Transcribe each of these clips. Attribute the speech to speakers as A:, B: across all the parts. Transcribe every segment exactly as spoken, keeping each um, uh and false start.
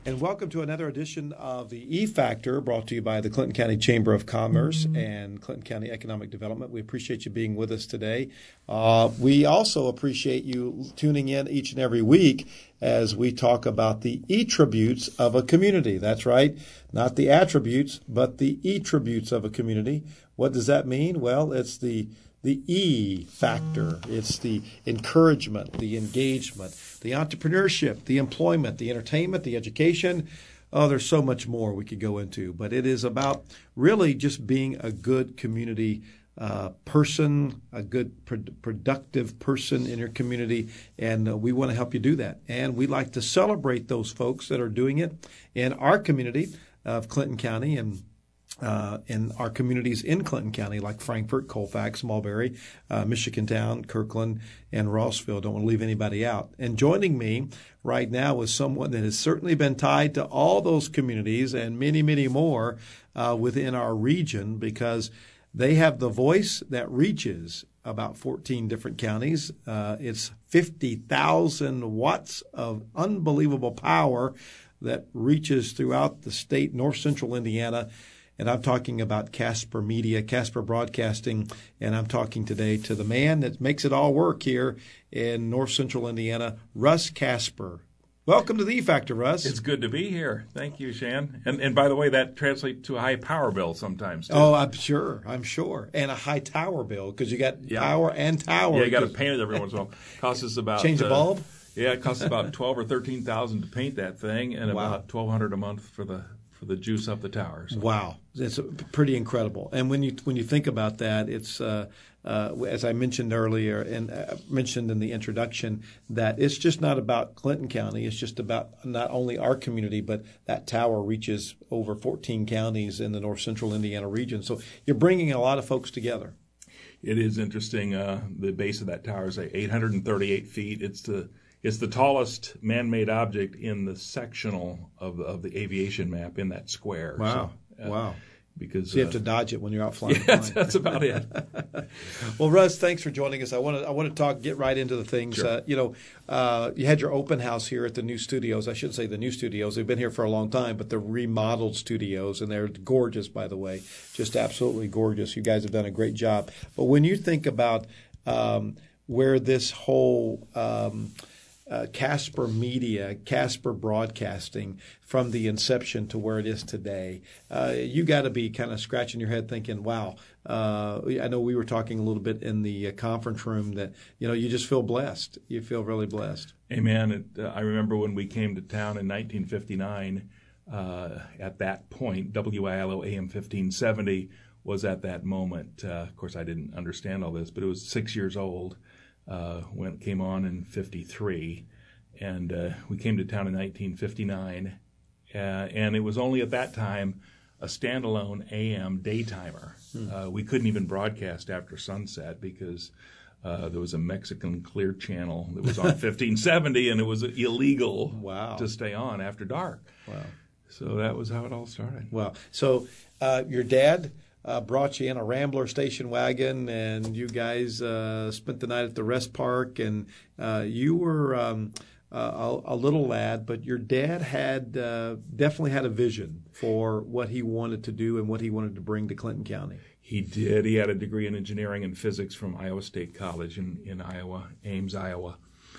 A: And welcome to another edition of the E-Factor, brought to you by the Clinton County Chamber of Commerce and Clinton County Economic Development. We appreciate you being with us today. Uh, we also appreciate you tuning in each and every week as we talk about the attributes of a community. That's right, not the attributes, but the attributes of a community. What does that mean? Well, it's the The E factor. It's the encouragement, the engagement, the entrepreneurship, the employment, the entertainment, the education. Oh, there's so much more we could go into. But it is about really just being a good community uh, person, a good pro- productive person in your community. And uh, we want to help you do that. And we like to celebrate those folks that are doing it in our community of Clinton County and Uh, in our communities in Clinton County, like Frankfort, Colfax, Mulberry, uh, Michigantown, Kirkland, and Rossville. Don't want to leave anybody out. And joining me right now is someone that has certainly been tied to all those communities and many, many more uh, within our region, because they have the voice that reaches about fourteen different counties. Uh, it's fifty thousand watts of unbelievable power that reaches throughout the state, north central Indiana. And I'm talking about Casper Media, Casper Broadcasting, and I'm talking today to the man that makes it all work here in north central Indiana, Russ Casper. Welcome to the E-Factor, Russ.
B: It's good to be here. Thank you, Shan. And and by the way, that translates to a high power bill sometimes, too.
A: Oh, I'm sure. I'm sure. And a high tower bill, because you got yeah. power and tower.
B: Yeah, you got to paint it every once in a while. Costs us about
A: change a bulb.
B: Uh, yeah, it costs about twelve or thirteen thousand to paint that thing, and
A: wow.
B: about twelve hundred a month for the for the juice up the tower. So.
A: Wow, it's pretty incredible. And when you when you think about that, it's uh, uh, as I mentioned earlier and uh, mentioned in the introduction, that it's just not about Clinton County. It's just about not only our community, but that tower reaches over fourteen counties in the north central Indiana region. So you're bringing a lot of folks together.
B: It is interesting. Uh, the base of that tower is eight hundred thirty-eight feet. It's the It's the tallest man-made object in the sectional of the, of the aviation map in that square.
A: Wow!
B: So, uh,
A: wow!
B: Because
A: so you
B: uh,
A: have to dodge it when you're out flying.
B: Yeah, that's, that's about it.
A: Well, Russ, thanks for joining us. I want to I want to talk, get right into the things.
B: Sure.
A: Uh, you know, uh, you had your open house here at the new studios. I shouldn't say the new studios; they've been here for a long time, but they're remodeled studios, and they're gorgeous, by the way, just absolutely gorgeous. You guys have done a great job. But when you think about um, where this whole um, Uh, Casper Media, Casper Broadcasting, from the inception to where it is today, uh, you got to be kind of scratching your head thinking, wow, uh, I know we were talking a little bit in the uh, conference room that, you know, you just feel blessed. You feel really blessed.
B: Amen. It, uh, I remember when we came to town in nineteen fifty-nine, uh, at that point, W I L O A M fifteen seventy was at that moment. Uh, of course, I didn't understand all this, but it was six years old. Uh, when it came on in fifty-three, and uh, we came to town in nineteen fifty-nine, uh, and it was only at that time a standalone A M daytimer. Hmm. Uh, we couldn't even broadcast after sunset because uh, there was a Mexican Clear Channel that was on fifteen seventy, and it was illegal
A: wow.
B: to stay on after dark.
A: Wow!
B: So that was how it all started.
A: Wow! So uh, your dad Uh, brought you in a Rambler station wagon, and you guys uh, spent the night at the rest park, and uh, you were um, uh, a, a little lad, but your dad had uh, definitely had a vision for what he wanted to do and what he wanted to bring to Clinton County.
B: He did. He had a degree in engineering and physics from Iowa State College in, in Iowa, Ames, Iowa.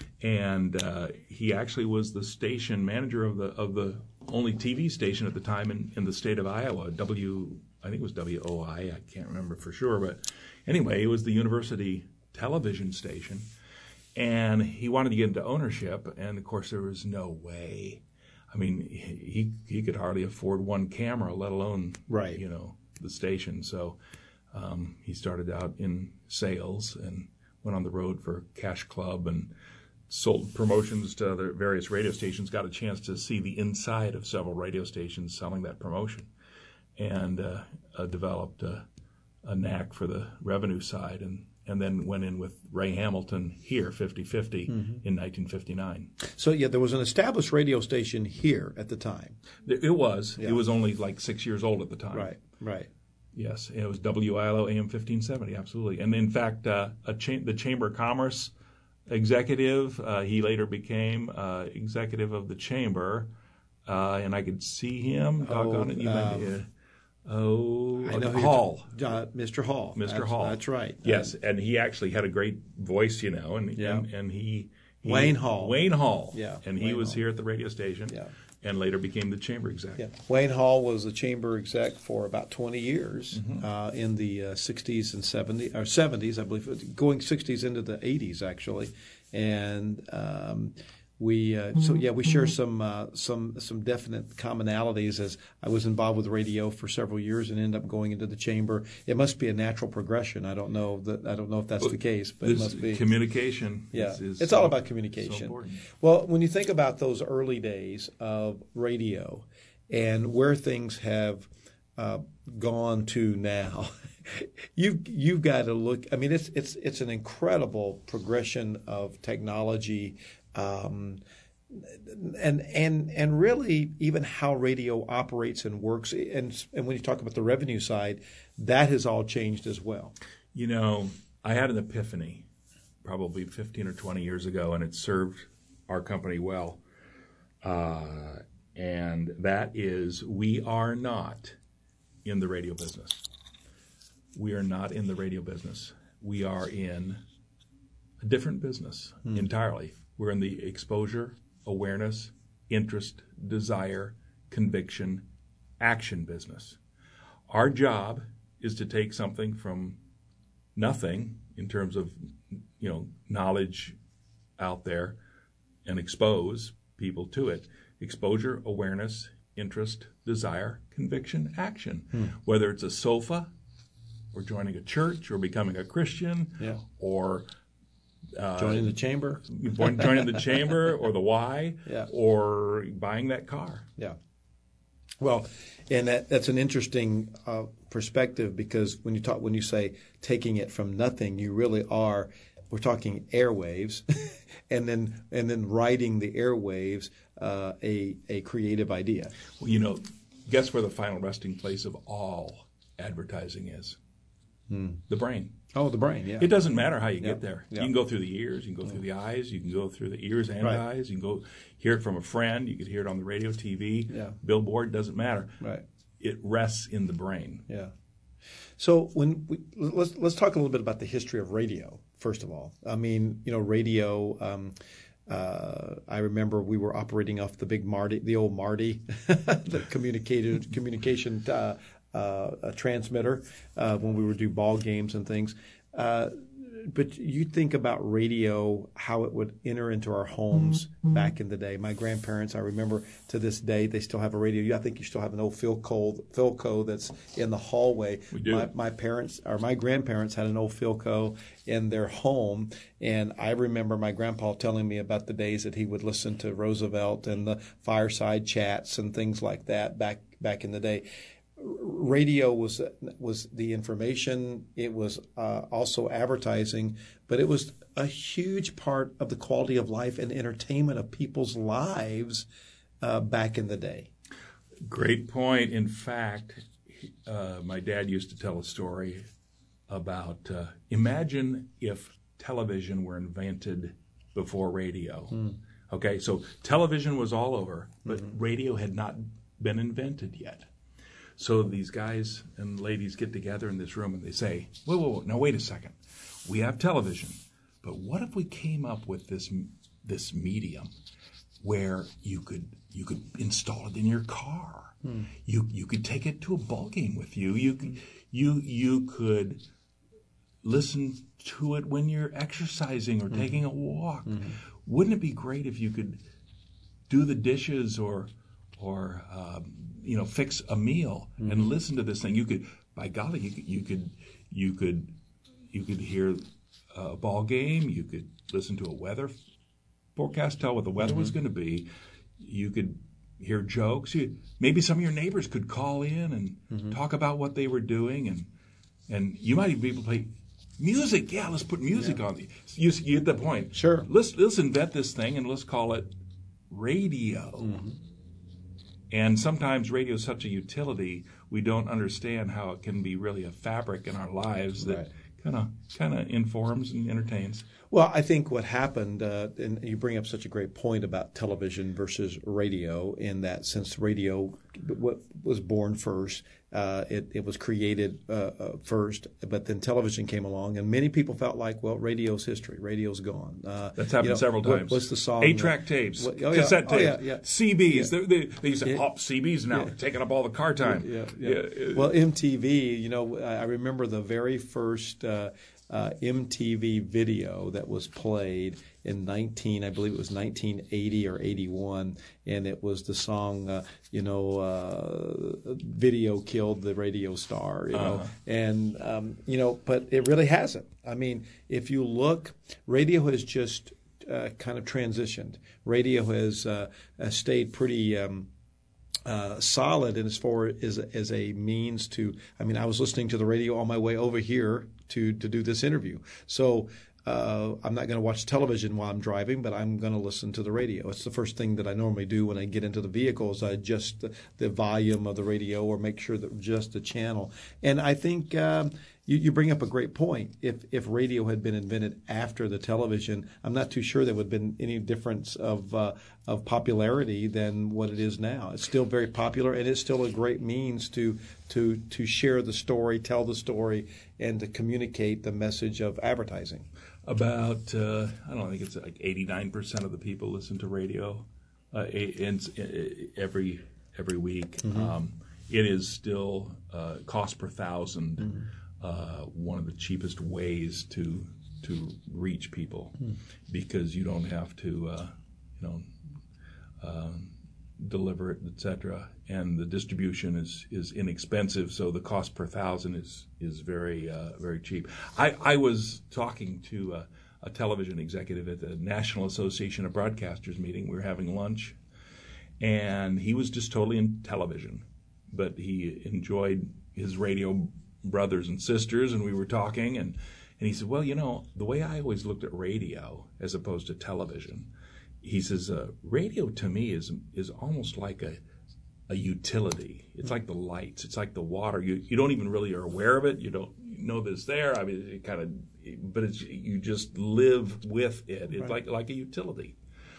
B: And uh, he actually was the station manager of the of the only T V station at the time in, in the state of Iowa, W I think it was W O I, I can't remember for sure, but anyway, it was the university television station, and he wanted to get into ownership, and of course there was no way. I mean, he he could hardly afford one camera, let alone
A: right.
B: you know the station. So um, he started out in sales and went on the road for Cash Club and sold promotions to other various radio stations. Got a chance to see the inside of several radio stations selling that promotion. And uh, uh, developed a, a knack for the revenue side, and, and then went in with Ray Hamilton here, fifty-fifty, mm-hmm. in nineteen fifty-nine.
A: So, yeah, there was an established radio station here at the time.
B: It was.
A: Yeah.
B: It was only like six years old at the time.
A: Right, right.
B: Yes, it was W I L O A M fifteen seventy, absolutely. And in fact, uh, a cha- the Chamber of Commerce executive, uh, he later became uh, executive of the Chamber, uh, and I could see him. Doggone
A: Oh,
B: it, you
A: um,
B: might, uh, oh,
A: I know who
B: Hall.
A: you're ta- uh, Mister Hall.
B: Mister
A: That's,
B: Hall.
A: That's right.
B: Yes, and he actually had a great voice, you know, and
A: Yeah.
B: and, and he, he
A: Wayne Hall.
B: Wayne Hall.
A: Yeah,
B: and he
A: Wayne
B: was
A: Hall.
B: here at the radio station.
A: Yeah.
B: And later became the chamber exec.
A: Yeah. Wayne Hall was the chamber exec for about twenty years
B: Mm-hmm.
A: uh, in the uh, sixties and seventies, or seventies, I believe, going sixties into the eighties, actually. And um, we, uh, so yeah, we share some uh, some some definite commonalities. As I was involved with radio for several years and ended up going into the chamber. It must be a natural progression. I don't know that. I don't know if that's the case, but
B: This
A: it must be.
B: communication.
A: Yeah,
B: is, is
A: it's
B: so-
A: all about
B: so
A: communication.
B: important.
A: Well, when you think about those early days of radio and where things have uh, gone to now, you've you've got to look. I mean, it's it's it's an incredible progression of technology. Um, and and and really even how radio operates and works, and and when you talk about the revenue side, that has all changed as well.
B: You know, I had an epiphany probably fifteen or twenty years ago, and it served our company well. Uh, and that is, we are not in the radio business. We are not in the radio business. We are in a different business
A: Hmm.
B: entirely. We're in the exposure, awareness, interest, desire, conviction, action business. Our job is to take something from nothing in terms of, you know, knowledge out there and expose people to it. Exposure, awareness, interest, desire, conviction, action.
A: Hmm.
B: Whether it's a sofa, or joining a church, or becoming a Christian,
A: Yeah.
B: or uh,
A: Joining the chamber.
B: joining the chamber, or the Y,
A: Yeah.
B: or buying that car.
A: Yeah. Well, and that, that's an interesting uh, perspective, because when you talk, when you say taking it from nothing, you really are. We're talking airwaves, and then and then writing the airwaves uh, a a creative idea.
B: Well, you know, guess where the final resting place of all advertising is?
A: Hmm.
B: The brain.
A: Oh, the brain. Yeah.
B: It doesn't matter how you
A: Yeah.
B: get there.
A: Yeah.
B: You can go through the ears, you can go through the eyes, you can go through the ears and
A: Right.
B: eyes, you can go hear it from a friend, you could hear it on the radio, T V,
A: Yeah.
B: billboard, doesn't matter.
A: Right.
B: It rests in the brain.
A: Yeah. So when we, let's let's talk a little bit about the history of radio. First of all, I mean, you know, radio. Um, uh, I remember we were operating off the big Marty, the old Marty, the communicated communication uh, uh, transmitter uh, when we would do ball games and things. Uh, but you think about radio, how it would enter into our homes back in the day. My grandparents, I remember to this day, they still have a radio. I think you still have an old Philco, Philco that's in the hallway.
B: We do.
A: My, my parents or my grandparents had an old Philco in their home, and I remember my grandpa telling me about the days that he would listen to Roosevelt and the fireside chats and things like that back back in the day. Radio was was the information. It was uh, also advertising, but it was a huge part of the quality of life and entertainment of people's lives uh, back in the day.
B: Great point. In fact, uh, my dad used to tell a story about uh, imagine if television were invented before radio. Mm. Okay, so television was all over, but mm-hmm. radio had not been invented yet. So these guys and ladies get together in this room and they say, whoa, whoa, whoa, now wait a second. We have television, but what if we came up with this this medium where you could you could install it in your car? Hmm. You you could take it to a ball game with you. You could, you you could listen to it when you're exercising or mm-hmm. taking a walk. Mm-hmm. Wouldn't it be great if you could do the dishes or or um, you know, fix a meal mm-hmm. and listen to this thing? You could, by golly, you could, you could, you could, you could hear a ball game. You could listen to a weather forecast, tell what the weather mm-hmm. was going to be. You could hear jokes. You, maybe some of your neighbors could call in and mm-hmm. talk about what they were doing, and and you might even be able to play music. Yeah, let's put music yeah. on. The, you, you get the point.
A: Sure.
B: Let's let's invent this thing and let's call it radio. Mm-hmm. And sometimes radio is such a utility, we don't understand how it can be really a fabric in our lives that right. kind of kind of informs and entertains.
A: Well, I think what happened, uh, and you bring up such a great point about television versus radio, in that since radio w- was born first, uh, it, it was created uh, uh, first, but then television came along, and many people felt like, well, radio's history, radio's gone. Uh,
B: That's happened
A: you know,
B: several
A: what,
B: times.
A: what's the song?
B: Eight-track tapes,
A: what, oh, yeah,
B: cassette
A: oh,
B: tapes,
A: yeah, yeah.
B: C Bs.
A: Yeah.
B: They, they, they used to say,
A: Yeah.
B: oh, C Bs now,
A: Yeah.
B: taking up all the car time.
A: Yeah, yeah.
B: Yeah.
A: Well, M T V, you know, I remember the very first uh, uh, M T V video that was played in nineteen, I believe it was nineteen eighty or eighty-one, and it was the song, uh, you know, uh, "Video Killed the Radio Star," you know,
B: Uh-huh.
A: and um, you know, but it really hasn't. I mean, if you look, radio has just uh, kind of transitioned. Radio has uh, has stayed pretty. Um, Uh, solid and as far as as a means to, I mean, I was listening to the radio on my way over here to to do this interview. So uh, I'm not going to watch television while I'm driving, but I'm going to listen to the radio. It's the first thing that I normally do when I get into the vehicle is I adjust the, the volume of the radio or make sure that just the channel. And I think um, you, you bring up a great point. If if radio had been invented after the television, I'm not too sure there would have been any difference of uh, of popularity than what it is now. It's still very popular, and it's still a great means to to to share the story, tell the story, and to communicate the message of advertising.
B: About, uh, I don't know, I think it's like eighty-nine percent of the people listen to radio uh, in, in, every every week. Mm-hmm. Um, it is still uh, cost per thousand, mm-hmm. uh, one of the cheapest ways to to reach people, mm-hmm. because you don't have to, uh, you know, um, deliver it, et cetera. And the distribution is, is inexpensive, so the cost per thousand is is very uh, very cheap. I, I was talking to a, a television executive at the National Association of Broadcasters meeting. We were having lunch, and he was just totally in television, but he enjoyed his radio brothers and sisters, and we were talking, and, and he said, well, you know, the way I always looked at radio as opposed to television, he says, uh, radio to me is is almost like a a utility. It's like the lights. It's like the water. You you don't even really are aware of it. You don't know that it's there. I mean, it kind of, but it's you just live with it. It's
A: Right.
B: like like a utility,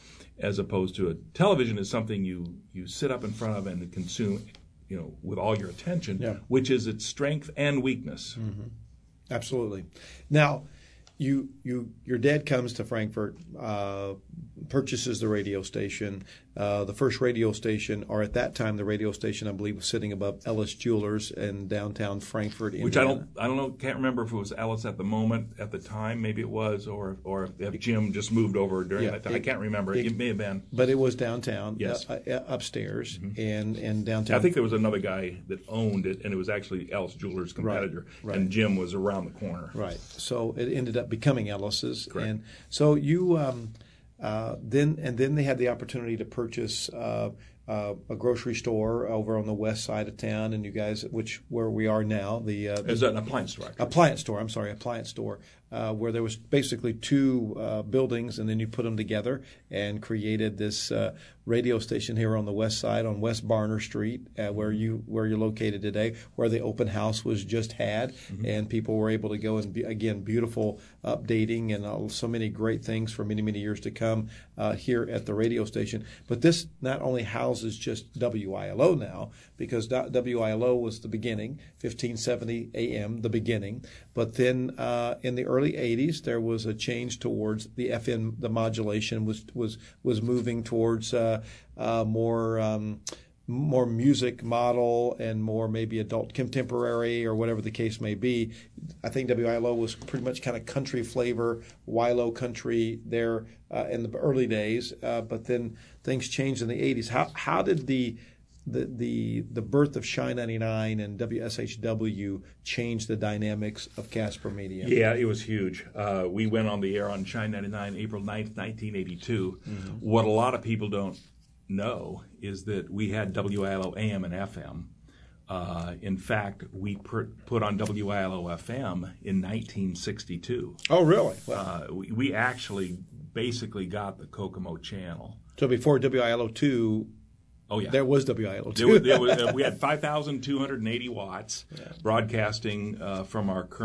B: as opposed to a television is something you you sit up in front of and consume, you know, with all your attention,
A: Yeah.
B: which is its strength and weakness.
A: Mm-hmm. Absolutely. Now, you you your dad comes to Frankfort, uh, purchases the radio station. Uh, the first radio station, or at that time, the radio station, I believe, was sitting above Ellis Jewelers in downtown Frankfort, Indiana.
B: Which I don't, I don't know, can't remember if it was Ellis at the moment, at the time, maybe it was, or or if Jim just moved over during
A: Yeah,
B: that time.
A: it-
B: I can't remember. It,
A: it-
B: may have been.
A: But it was downtown,
B: Yes.
A: uh, uh, upstairs, and and downtown.
B: I think there was another guy that owned it, and it was actually Ellis Jewelers' competitor,
A: right.
B: and Jim was around the corner.
A: Right. So it ended up becoming Ellis's.
B: Correct.
A: And so you um, uh, then and then they had the opportunity to purchase uh, uh, a grocery store over on the west side of town, and you guys, which where we are now, the, uh, the
B: Is that an appliance store? Actually?
A: appliance store. I'm sorry, appliance store, uh, where there was basically two uh, buildings, and then you put them together and created this uh, radio station here on the west side on West Barner Street, uh, where you where you're located today, where the open house was just had, mm-hmm. and people were able to go and be, again, beautiful updating and uh, so many great things for many many years to come uh, here at the radio station. But this not only houses just W I L O now, because W I L O was the beginning, fifteen seventy A M, the beginning. But then uh, in the early eighties, there was a change towards the F M. The modulation was was was moving towards uh, uh, more. Um, more music model and more maybe adult contemporary or whatever the case may be. I think W I L O was pretty much kind of country flavor, Y L O country there uh, in the early days, uh, but then things changed in the eighties. How how did the the the the birth of Shine ninety-nine and W S H W change the dynamics of Casper Media?
B: Yeah, it was huge. Uh, we went on the air on Shine ninety-nine April ninth, nineteen eighty-two. Mm-hmm. What a lot of people don't know is that we had W I L O A M and F M. Uh, in fact, we per, put on W I L O F M in nineteen sixty-two.
A: Oh, really? Wow.
B: Uh, we, we actually basically got the Kokomo channel.
A: So before W I L O two,
B: oh yeah,
A: there was W I L O two.
B: There was, there was, uh, we had five thousand two hundred eighty watts yeah. broadcasting uh, from our current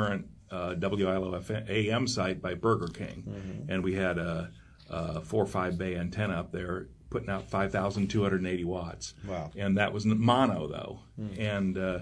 B: uh, W I L O A M site by Burger King, mm-hmm. and we had a, a four or five bay antenna up there putting out five thousand two hundred eighty watts.
A: Wow!
B: And that was mono though, mm. and uh,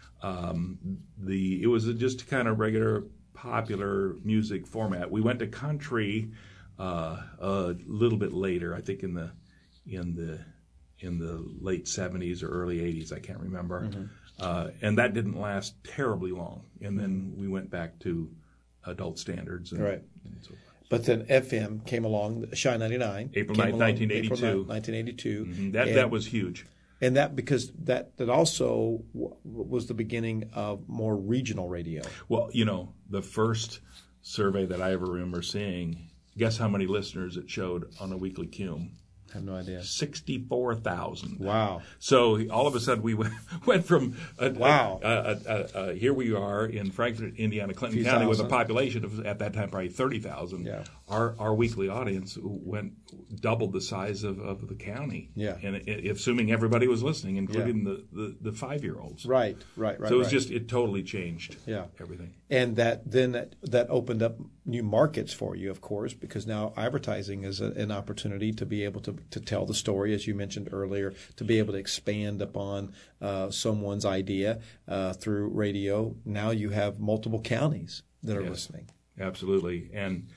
B: um, the it was just a kind of regular popular music format. We went to country uh, a little bit later, I think in the in the in the late seventies or early eighties, I can't remember. Mm-hmm. Uh, and that didn't last terribly long. And then we went back to adult standards. And,
A: right.
B: And so
A: but then F M came along, Shine ninety-nine.
B: April ninth, nineteen eighty-two.
A: April nineteen eighty-two.
B: Mm-hmm. That,
A: and,
B: that was huge.
A: And that because that, that also w- was the beginning of more regional radio.
B: Well, you know, the first survey that I ever remember seeing, guess how many listeners it showed on a weekly cume?
A: I have no idea.
B: sixty-four thousand.
A: Wow.
B: So all of a sudden we went, went from, a,
A: wow.
B: A, a, a, a, here we are in Frankfort, Indiana, Clinton County
A: thousand.
B: with a population of, at that time, probably thirty thousand.
A: Yeah.
B: Our our weekly audience went doubled the size of, of the county.
A: Yeah.
B: And it, it, assuming everybody was listening, including
A: yeah.
B: the, the, the five-year-olds.
A: Right, right, right.
B: So it was
A: right.
B: just, it totally changed
A: yeah.
B: everything.
A: And that then that, that opened up new markets for you, of course, because now advertising is a, an opportunity to be able to, to tell the story, as you mentioned earlier, to be able to expand upon uh, someone's idea uh, through radio. Now you have multiple counties that are
B: yes,
A: listening.
B: Absolutely. And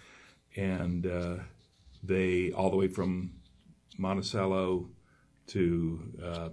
B: and uh, they, all the way from Monticello to uh,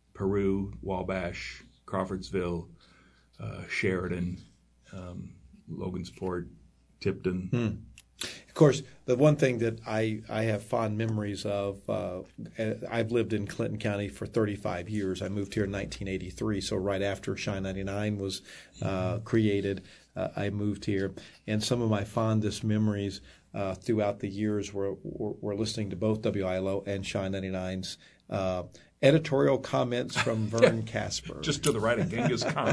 B: Peru, Wabash, Crawfordsville, uh, Sheridan, um, Logansport, Tipton.
A: Hmm. Of course, the one thing that I, I have fond memories of, uh, I've lived in Clinton County for thirty-five years. I moved here in nineteen eighty-three, so right after Shine ninety-nine was uh, created, uh, I moved here. And some of my fondest memories uh, throughout the years were, were, were listening to both W I L O and Shine ninety-nine's uh, editorial comments from Vern Casper.
B: Just to the right of Genghis Khan.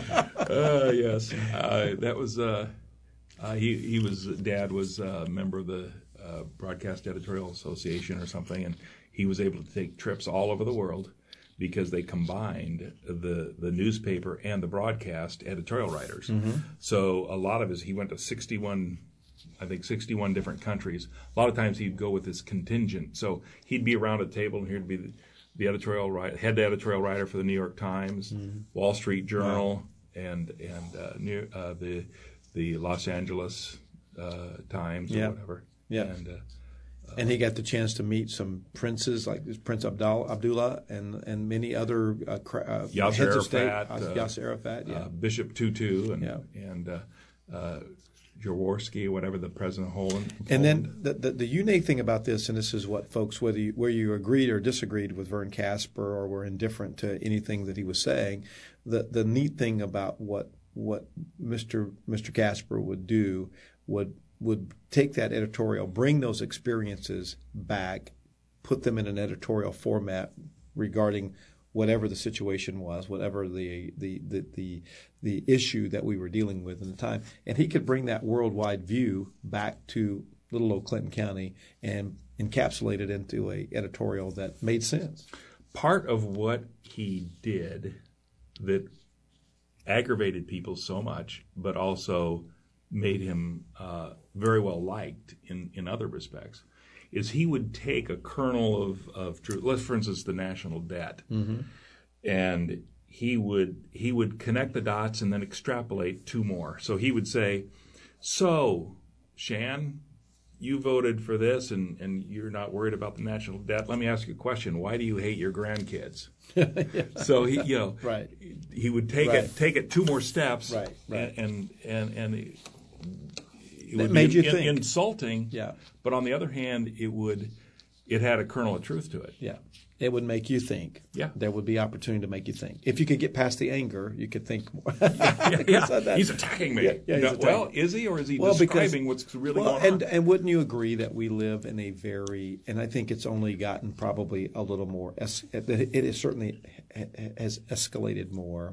B: uh, yes. Uh, that was... Uh, Uh, he he was Dad was a member of the uh, Broadcast Editorial Association or something, and he was able to take trips all over the world because they combined the the newspaper and the broadcast editorial writers. Mm-hmm. So a lot of his he went to sixty-one, I think sixty-one different countries. A lot of times he'd go with his contingent. So he'd be around a table, and he'd be the, the editorial writer, head editorial writer for the New York Times, mm-hmm. Wall Street Journal, wow. and and uh, New, uh, the the Los Angeles uh, Times or
A: yeah.
B: whatever.
A: Yeah.
B: And, uh, uh,
A: and he got the chance to meet some princes like Prince Abdul, Abdullah and, and many other uh, uh,
B: Yasser
A: heads of state.
B: Arafat,
A: Uh, Yasser Arafat, yeah.
B: Uh, Bishop Tutu and,
A: yeah.
B: and uh, uh, Jaworski, whatever, the president of Poland.
A: And then the, the, the unique thing about this, and this is what folks, whether you, where you agreed or disagreed with Vern Casper or were indifferent to anything that he was saying, the, the neat thing about what what Mister Mister Casper would do would would take that editorial, bring those experiences back, put them in an editorial format regarding whatever the situation was, whatever the the the the, the issue that we were dealing with at the time, and he could bring that worldwide view back to little old Clinton County and encapsulate it into a editorial that made sense.
B: Part of what he did that aggravated people so much, but also made him uh, very well liked in, in other respects, is he would take a kernel of, of truth. Let's, for instance, the national debt, mm-hmm. and he would he would connect the dots and then extrapolate two more. So he would say, "So, Shan, you voted for this, and, and you're not worried about the national debt. Let me ask you a question. Why do you hate your grandkids?" yeah. So he, you know,
A: right.
B: he would take
A: right.
B: it take it two more steps,
A: right, right.
B: and and and, and it, it
A: that
B: would
A: made
B: be
A: you
B: in,
A: think.
B: insulting.
A: Yeah.
B: But on the other hand, it would it had a kernel of truth to it.
A: Yeah. It would make you think.
B: Yeah.
A: There would be opportunity to make you think. If you could get past the anger, you could think more.
B: yeah, yeah, yeah. He's attacking me.
A: Yeah, yeah, he's
B: no,
A: attacking.
B: Well, is he, or is he
A: well,
B: describing
A: because,
B: what's really
A: well,
B: going
A: and,
B: on?
A: And wouldn't you agree that we live in a very, and I think it's only gotten probably a little more, it is certainly has escalated more,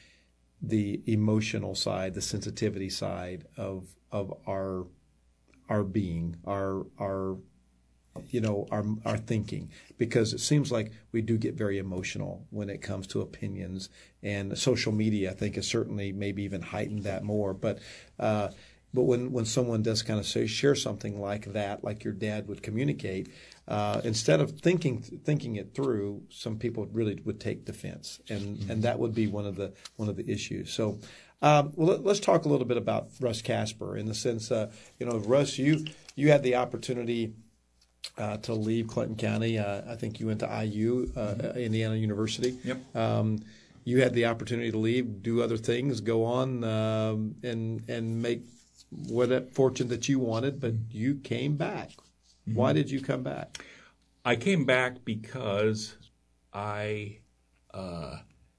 A: the emotional side, the sensitivity side of of our our being, our our you know, our our thinking, because it seems like we do get very emotional when it comes to opinions, and social media, I think, has certainly maybe even heightened that more. But uh, but when when someone does kind of say share something like that, like your dad would communicate, uh, instead of thinking thinking it through, some people really would take defense, and mm-hmm. and that would be one of the one of the issues. So. Um, well, let, let's talk a little bit about Russ Kasper in the sense, uh, you know, Russ, you you had the opportunity uh, to leave Clinton County. Uh, I think you went to I U, uh, mm-hmm. Indiana University.
B: Yep.
A: Um, you had the opportunity to leave, do other things, go on, um, and and make what fortune that you wanted, but you came back. Mm-hmm. Why did you come back?
B: I came back because I uh,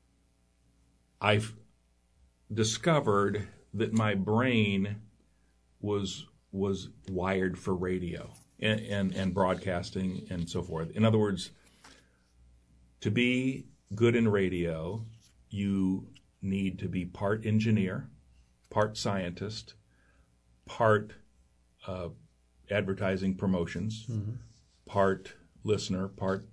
B: I've discovered that my brain was was wired for radio and, and, and broadcasting and so forth. In other words, to be good in radio, you need to be part engineer, part scientist, part uh, advertising promotions, mm-hmm. part listener, part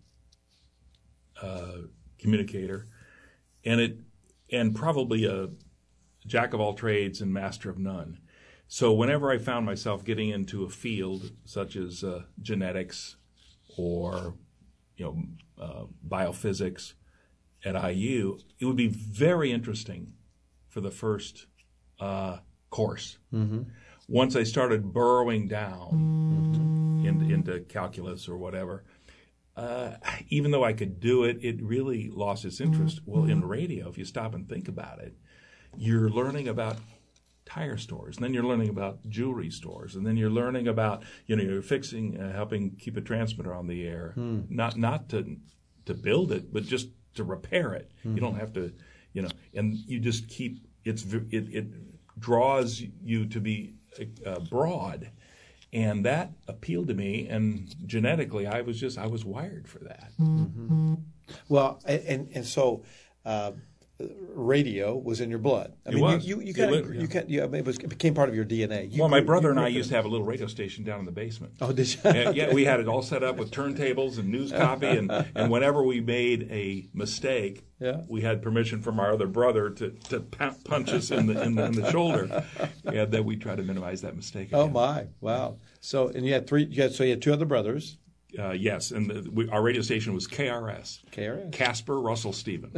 B: uh, communicator, and it and probably a jack of all trades and master of none. So whenever I found myself getting into a field such as uh, genetics or you know uh, biophysics at I U, it would be very interesting for the first uh, course. Mm-hmm. Once I started burrowing down mm-hmm. into, into calculus or whatever, uh, even though I could do it, it really lost its interest. Well, in radio, if you stop and think about it, you're learning about tire stores, and then you're learning about jewelry stores, and then you're learning about, you know, you're fixing, uh, helping keep a transmitter on the air, hmm. not not to to build it, but just to repair it. Hmm. You don't have to, you know, and you just keep, it's it, it draws you to be uh, broad, and that appealed to me, and genetically, I was just, I was wired for that.
A: Mm-hmm. Well, and, and so, uh, radio was in your blood. I
B: it
A: mean,
B: was.
A: You, you, you kind of,
B: yeah.
A: you kind, you, it, was, it became part of your D N A. You
B: well, my
A: grew,
B: brother and I used to have a little radio station down in the basement.
A: Oh, did you?
B: And, yeah, we had it all set up with turntables and news copy, and, and whenever we made a mistake, yeah. we had permission from our other brother to, to punch us in the in the, in the shoulder, and then we tried to minimize that mistake. Again.
A: Oh my! Wow. So, and you had three. You had, so you had two other brothers.
B: Uh, yes, and the, we, our radio station was K R S.
A: K R S.
B: Kasper Russell Stephen.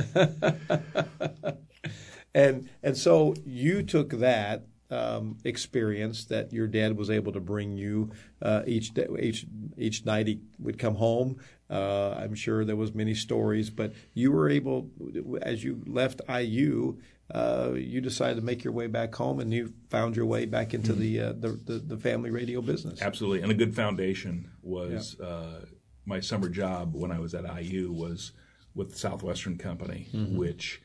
A: and and so you took that um, experience that your dad was able to bring you uh, each day, each each night he would come home. Uh, I'm sure there was many stories, but you were able, as you left I U, uh, you decided to make your way back home, and you found your way back into mm-hmm. the, uh, the, the the family radio business.
B: Absolutely, and a good foundation was yeah. uh, my summer job when I was at I U was with Southwestern Company, mm-hmm. which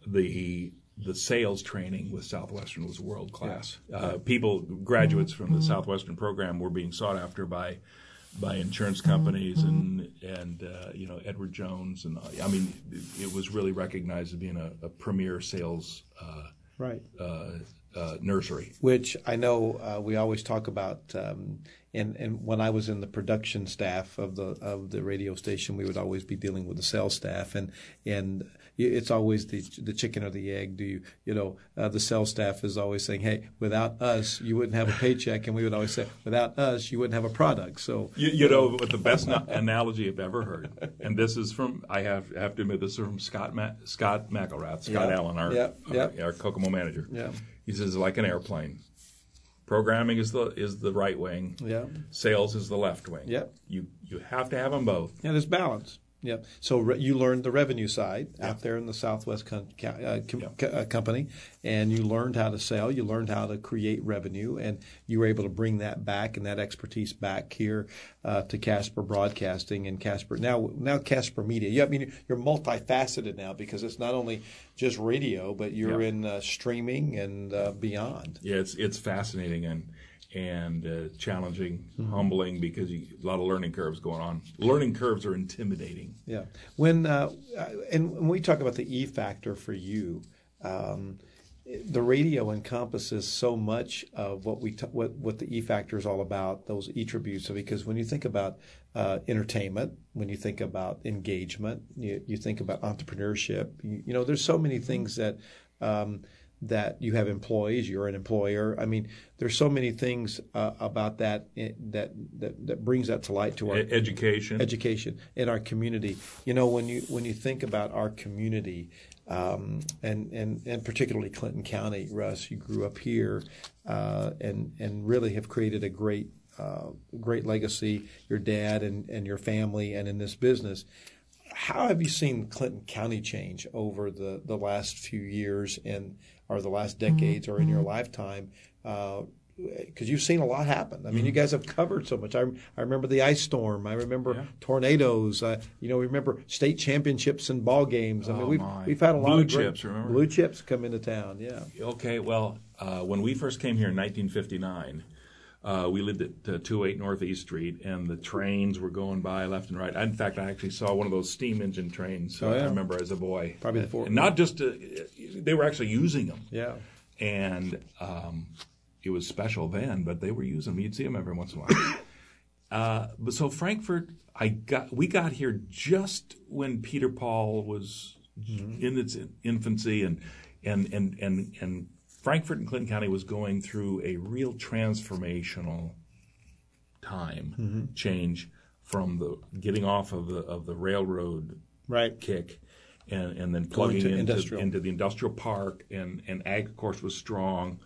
B: the the sales training with Southwestern was world class. Yeah. Uh, people, graduates from the Southwestern program, were being sought after by by insurance companies and and uh, you know Edward Jones, and I mean it was really recognized as being a, a premier sales uh,
A: right
B: uh, uh, nursery.
A: Which I know uh, we always talk about. Um, and and when I was in the production staff of the of the radio station, we would always be dealing with the sales staff, and and it's always the the chicken or the egg. Do you you know uh, the sales staff is always saying, hey, without us you wouldn't have a paycheck, and we would always say, without us you wouldn't have a product. So
B: you, you know what the best no- analogy I've ever heard, and this is from I have have to admit this is from Scott Ma- Scott McElrath, Scott
A: yeah.
B: Allen, our,
A: yeah.
B: our
A: yeah.
B: our Kokomo manager.
A: Yeah.
B: He says, like an airplane. Programming is the is the right wing.
A: Yeah.
B: Sales is the left wing.
A: Yep.
B: You you have to have them both.
A: Yeah, there's balance. Yep. So re- you learned the revenue side yep. out there in the Southwest con- uh, com- yep. co- uh, company, and you learned how to sell. You learned how to create revenue, and you were able to bring that back and that expertise back here uh, to Kasper Broadcasting and Kasper now now Kasper Media. Yeah, I mean you're multifaceted now because it's not only just radio, but you're yep. in uh, streaming and uh, beyond.
B: Yeah, it's it's fascinating and. and uh, challenging, mm-hmm. humbling, because you, a lot of learning curves going on. Learning curves are intimidating.
A: Yeah. When uh, and when we talk about the E factor for you, um, the radio encompasses so much of what we t- what what the E factor is all about. Those attributes, because when you think about uh, entertainment, when you think about engagement, you, you think about entrepreneurship. You, you know, there's so many things that. Um, that you have employees, you're an employer. I mean, there's so many things uh, about that, that that that brings that to light to our
B: education,
A: education in our community. You know, when you when you think about our community, um, and and and particularly Clinton County, Russ, you grew up here, uh, and and really have created a great uh, great legacy. Your dad and and your family, and in this business. How have you seen Clinton County change over the, the last few years in, or the last decades or in your lifetime? Because uh, you've seen a lot happen. I mean, mm-hmm. you guys have covered so much. I, I remember the ice storm. I remember yeah. tornadoes. Uh, you know, we remember state championships and ball games. I mean,
B: oh,
A: we've
B: my.
A: we've had a lot
B: blue
A: of great,
B: chips. Remember
A: blue chips come into town. Yeah.
B: Okay. Well, uh, when we first came here in nineteen fifty-nine. Uh, we lived at uh, two oh eight Northeast Street, and the trains were going by left and right. I, in fact, I actually saw one of those steam engine trains.
A: Oh, yeah.
B: I remember as a boy.
A: Probably the four.
B: And not just uh, they were actually using them.
A: Yeah.
B: And um, it was special then, but they were using them. You'd see them every once in a while. uh, but so Frankfort, I got we got here just when Peter Paul was mm-hmm. in its infancy, and and and and and. Frankfort and Clinton County was going through a real transformational time mm-hmm. change from the getting off of the of the railroad
A: right.
B: kick, and, and then plugging
A: into,
B: into, into the industrial park, and, and ag, of course, was strong,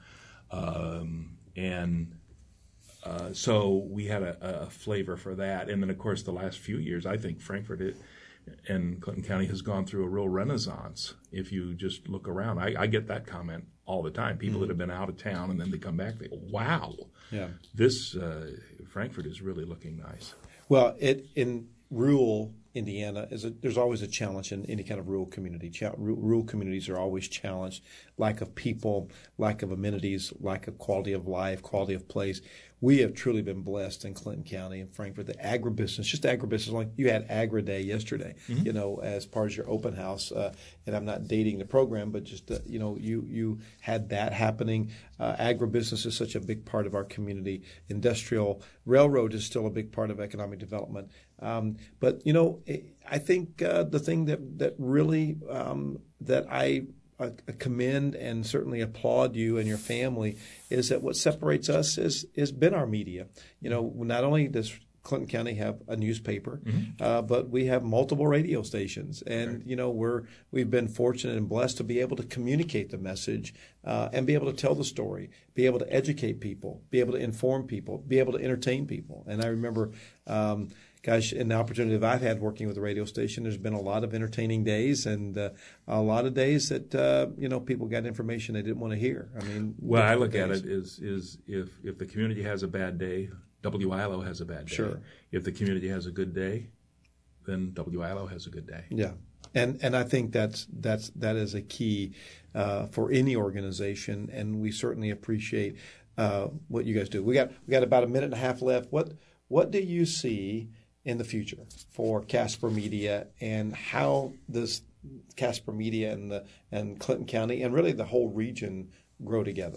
B: um, and uh, so we had a, a flavor for that. And then, of course, the last few years, I think Frankfort it, and Clinton County has gone through a real renaissance. If you just look around, I, I get that comment all the time. People mm-hmm. that have been out of town and then they come back, they go, wow,
A: yeah.
B: this uh, Frankfort is really looking nice.
A: Well, it in rural Indiana, is a, there's always a challenge in any kind of rural community. Ch- rural communities are always challenged. Lack of people, lack of amenities, lack of quality of life, quality of place. We have truly been blessed in Clinton County and Frankfort. The agribusiness, just agribusiness, like you had Agri Day yesterday, mm-hmm. you know, as part of your open house. Uh, and I'm not dating the program, but just, uh, you know, you, you had that happening. Uh, agribusiness is such a big part of our community. Industrial railroad is still a big part of economic development. Um, but, you know, I think uh, the thing that, that really um, that I uh, commend and certainly applaud you and your family is that what separates us is is been our media. You know, not only does Clinton County have a newspaper, mm-hmm. uh, but we have multiple radio stations, and right. you know we're we've been fortunate and blessed to be able to communicate the message uh, and be able to tell the story, be able to educate people, be able to inform people, be able to entertain people. And I remember. Um, Gosh, in the opportunity that I've had working with the radio station, there's been a lot of entertaining days and uh, a lot of days that uh, you know people got information they didn't want to hear. I mean,
B: well, I look days. at it is is if if the community has a bad day, W I L O has a bad day.
A: Sure.
B: If the community has a good day, then W I L O has a good day.
A: Yeah, and and I think that's that's that is a key uh, for any organization, and we certainly appreciate uh, what you guys do. We got we got about a minute and a half left. What what do you see in the future for Casper Media, and how does Casper Media and the and Clinton County and really the whole region grow together?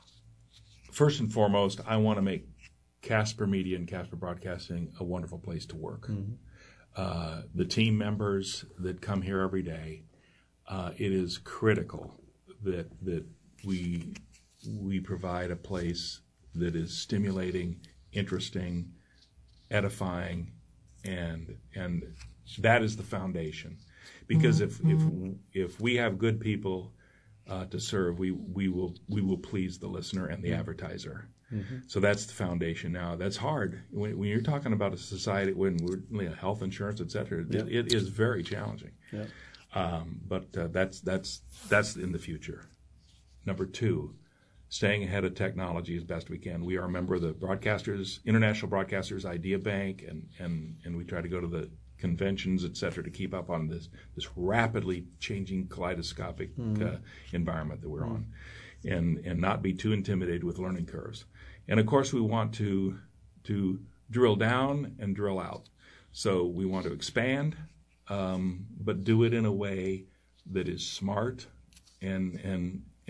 B: First and foremost, I want to make Casper Media and Casper Broadcasting a wonderful place to work. Mm-hmm. Uh, the team members that come here every day, uh, it is critical that that we we provide a place that is stimulating, interesting, edifying, and and that is the foundation. Because if if if we have good people uh, to serve, we we will we will please the listener and the advertiser. Mm-hmm. So that's the foundation. Now that's hard when, when you're talking about a society when we're you know, health insurance, et cetera. Yep. It, it is very challenging. Yep. Um, but uh, that's that's that's in the future. Number two, staying ahead of technology as best we can. We are a member of the Broadcasters, International Broadcasters Idea Bank, and, and, and we try to go to the conventions, et cetera, to keep up on this this rapidly changing kaleidoscopic mm. uh, environment that we're mm. on, and and not be too intimidated with learning curves. And of course, we want to to drill down and drill out. So we want to expand, um, but do it in a way that is smart and and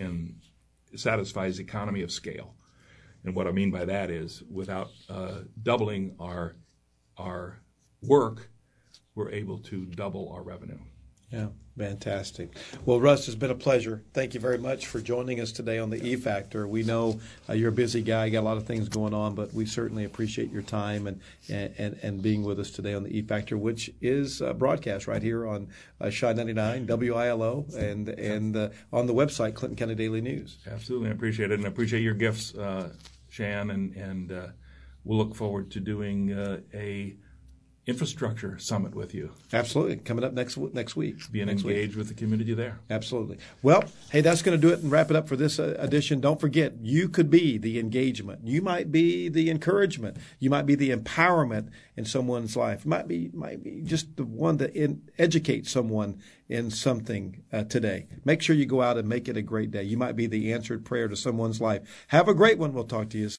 B: and satisfies economy of scale. And what I mean by that is, without uh, doubling our our work, we're able to double our revenue.
A: Yeah, fantastic. Well, Russ, it's been a pleasure. Thank you very much for joining us today on the E-Factor. We know uh, you're a busy guy, you got a lot of things going on, but we certainly appreciate your time and and, and being with us today on the E-Factor, which is uh, broadcast right here on uh, Shine ninety-nine, W I L O, and and uh, on the website, Clinton County Daily News.
B: Absolutely. I appreciate it, and I appreciate your gifts, uh, Shan, and, and uh, we'll look forward to doing uh, a infrastructure summit with you.
A: Absolutely. Coming up next next week.
B: Being
A: next
B: engaged
A: week.
B: with the community there.
A: Absolutely. Well, hey, that's going to do it and wrap it up for this uh, edition. Don't forget, you could be the engagement. You might be the encouragement. You might be the empowerment in someone's life. Might be might be just the one that in, educates someone in something uh, today. Make sure you go out and make it a great day. You might be the answered prayer to someone's life. Have a great one. We'll talk to you soon.